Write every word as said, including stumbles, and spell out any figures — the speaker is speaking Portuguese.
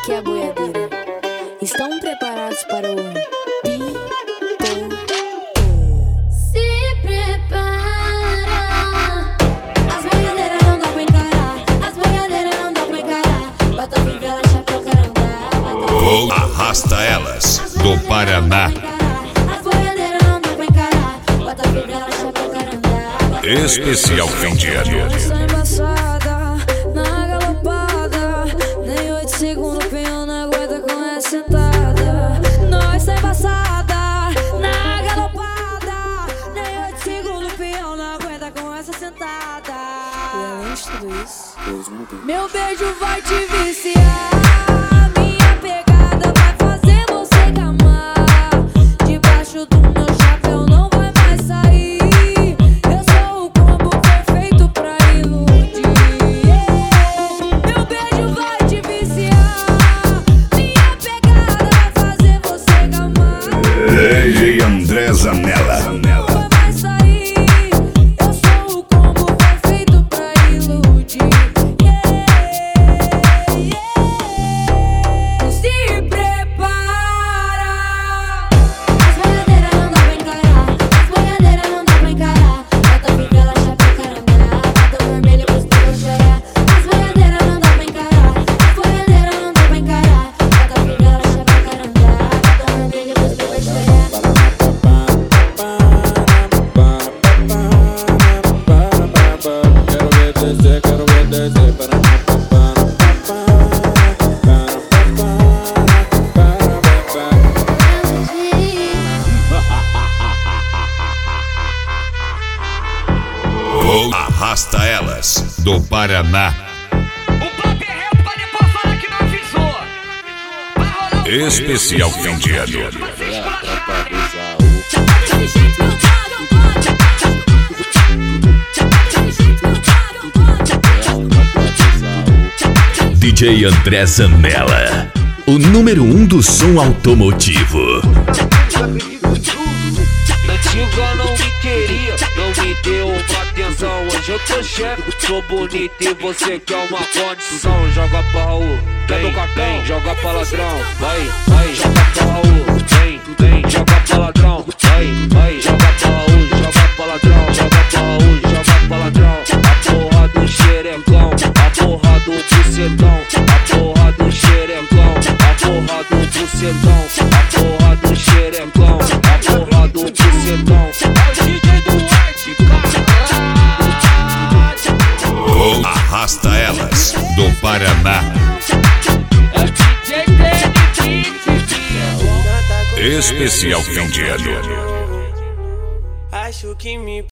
aqui é a boiadeira. Estão preparados para o pi? Se prepara. As boiadeiras não dá pra encarar. As boiadeiras não dá pra encarar. Bota a fivela, chapéu, carandá. Arrasta elas do Paraná. As boiadeiras não dá pra encarar. Bota a fivela, chapéu, carandá. Especial fim de ano. Sou embaçada, na galopada. Nem oito segundos, pinhão não aguenta com essa sentada. Nós é embaçada, na galopada. Nem oito segundos, pinhão não aguenta com essa sentada. E além de tudo isso, Meu beijo vai te viciar. Minha pegada vai fazer você gamar. Debaixo do meu chapéu não vai mais sair. Eu sou o combo perfeito pra iludir. Meu beijo vai te viciar. Minha pegada vai fazer você gamar. D J André Zanella. Não vai mais sair. Eu sou o combo perfeito pra iludir. Se prepara. As boiadeiras não dá pra encarar. As boiadeiras não dá pra encarar. Bota a fivela, chapéu, carandá. Bota o vermelho pros teus chorar. As boiadeiras não dá pra encarar. As boiadeiras não dá pra encarar. Bota a fivela, chapéu, carandá. Bota o vermelho pros teus chorar. Quero ver descer, quero ver descer para Arrasta elas do Paraná. O papo é reto pra depois falar que não avisou. Vai rolar um Especial fim de ano. Desse jeito não dá, não pode. Desse jeito não dá, não pode. D J André Zanella, o número um do som automotivo. Antiga não me queria, não me deu uma atenção. Hoje eu tô chefe, sou bonito e você quer uma condição. Joga pra Raul, vem, vem, joga pra ladrão. Vai, vai, joga pra Raul, vem, vem, joga pra ladrão. Vai, vai, joga pra Raul, joga pra ladrão. Joga pra Raul, joga pra ladrão. A porra do xerecão, a porra do bucetão. A porra do xerecão, a porra do bucetão. A porra do xerecão, a porra do bucetão. É o D J do White, caralho. Arrasta elas do Paraná. É o D J Benedito. Especial fim de ano. Acho que me